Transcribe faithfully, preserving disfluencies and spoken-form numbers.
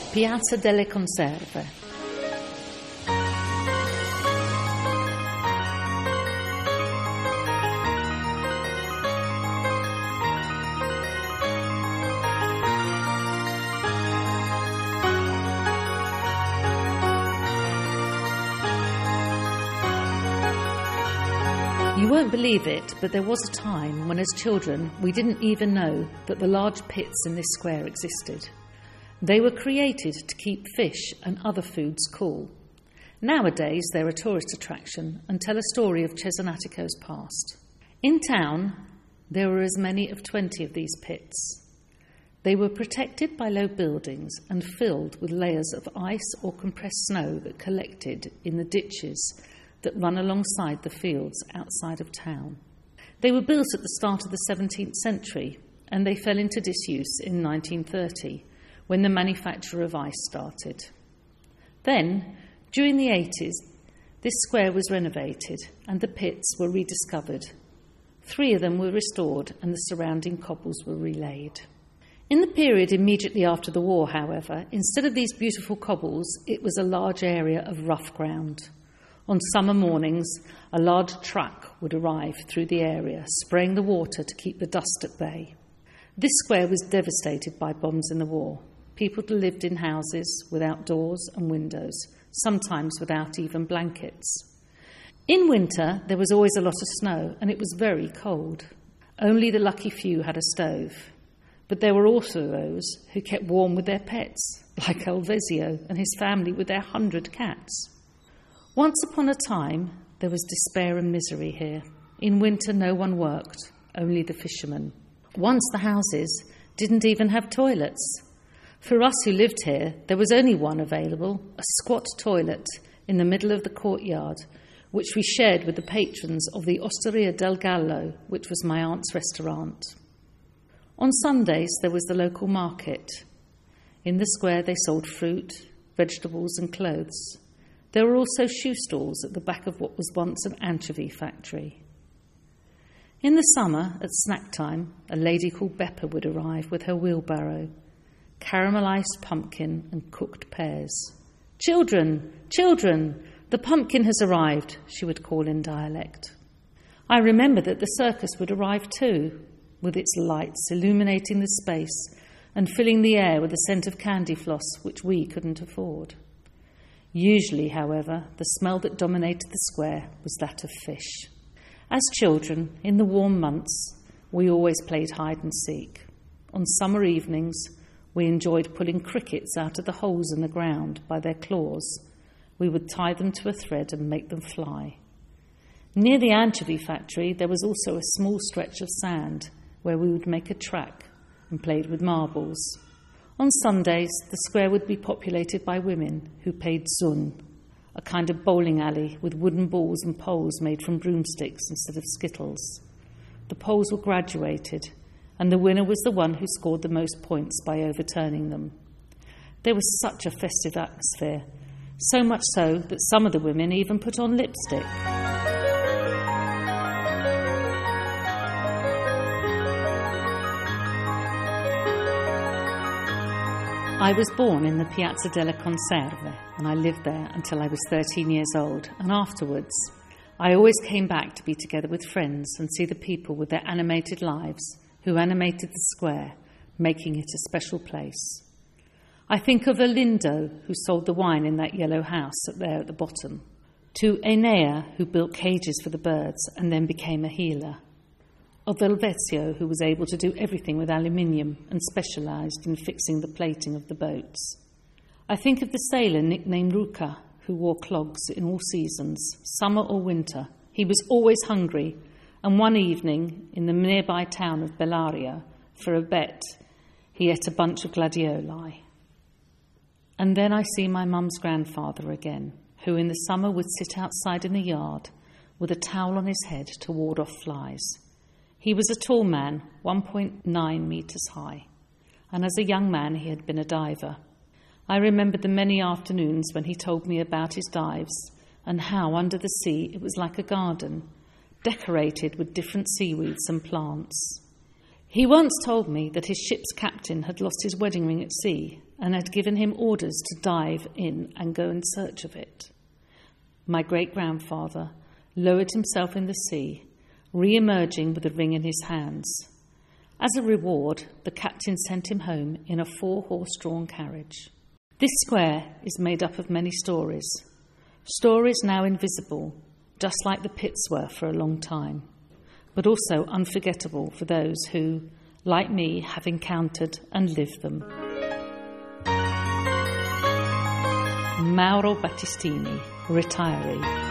Piazza delle Conserve. You won't believe it, but there was a time when as children we didn't even know that the large pits in this square existed. They were created to keep fish and other foods cool. Nowadays they're a tourist attraction and tell a story of Cesenatico's past. In town there were as many as twenty of these pits. They were protected by low buildings and filled with layers of ice or compressed snow that collected in the ditches that run alongside the fields outside of town. They were built at the start of the seventeenth century and they fell into disuse in nineteen thirty when the manufacture of ice started. Then, during the eighties, this square was renovated and the pits were rediscovered. Three of them were restored and the surrounding cobbles were relaid. In the period immediately after the war, however, instead of these beautiful cobbles, it was a large area of rough ground. On summer mornings, a large truck would arrive through the area, spraying the water to keep the dust at bay. This square was devastated by bombs in the war. People lived in houses without doors and windows, sometimes without even blankets. In winter, there was always a lot of snow, and it was very cold. Only the lucky few had a stove. But there were also those who kept warm with their pets, like Elvesio and his family with their hundred cats. Once upon a time, there was despair and misery here. In winter, no one worked, only the fishermen. Once the houses didn't even have toilets. For us who lived here, there was only one available, a squat toilet in the middle of the courtyard, which we shared with the patrons of the Osteria del Gallo, which was my aunt's restaurant. On Sundays, there was the local market. In the square, they sold fruit, vegetables and clothes. There were also shoe stalls at the back of what was once an anchovy factory. In the summer, at snack time, a lady called Beppa would arrive with her wheelbarrow, caramelised pumpkin and cooked pears. "Children, children, the pumpkin has arrived," she would call in dialect. I remember that the circus would arrive too, with its lights illuminating the space and filling the air with a scent of candy floss which we couldn't afford. Usually, however, the smell that dominated the square was that of fish. As children, in the warm months, we always played hide and seek. On summer evenings, we enjoyed pulling crickets out of the holes in the ground by their claws. We would tie them to a thread and make them fly. Near the anchovy factory, there was also a small stretch of sand where we would make a track and played with marbles. On Sundays, the square would be populated by women who played zun, a kind of bowling alley with wooden balls and poles made from broomsticks instead of skittles. The poles were graduated, and the winner was the one who scored the most points by overturning them. There was such a festive atmosphere, so much so that some of the women even put on lipstick. I was born in the Piazza delle Conserve, and I lived there until I was thirteen years old, and afterwards I always came back to be together with friends and see the people with their animated lives who animated the square, making it a special place. I think of Olindo, who sold the wine in that yellow house up there at the bottom, to Enea, who built cages for the birds and then became a healer, of Elvesio, who was able to do everything with aluminium and specialised in fixing the plating of the boats. I think of the sailor nicknamed Ruka, who wore clogs in all seasons, summer or winter. He was always hungry, and one evening in the nearby town of Bellaria, for a bet, he ate a bunch of gladioli. And then I see my mum's grandfather again, who in the summer would sit outside in the yard with a towel on his head to ward off flies. He was a tall man, one point nine metres high, and as a young man he had been a diver. I remember the many afternoons when he told me about his dives and how under the sea it was like a garden, decorated with different seaweeds and plants. He once told me that his ship's captain had lost his wedding ring at sea and had given him orders to dive in and go in search of it. My great-grandfather lowered himself in the sea, re-emerging with the ring in his hands. As a reward, the captain sent him home in a four-horse-drawn carriage. This square is made up of many stories, stories now invisible, just like the pits were for a long time, but also unforgettable for those who, like me, have encountered and lived them. Mauro Battistini, retiree.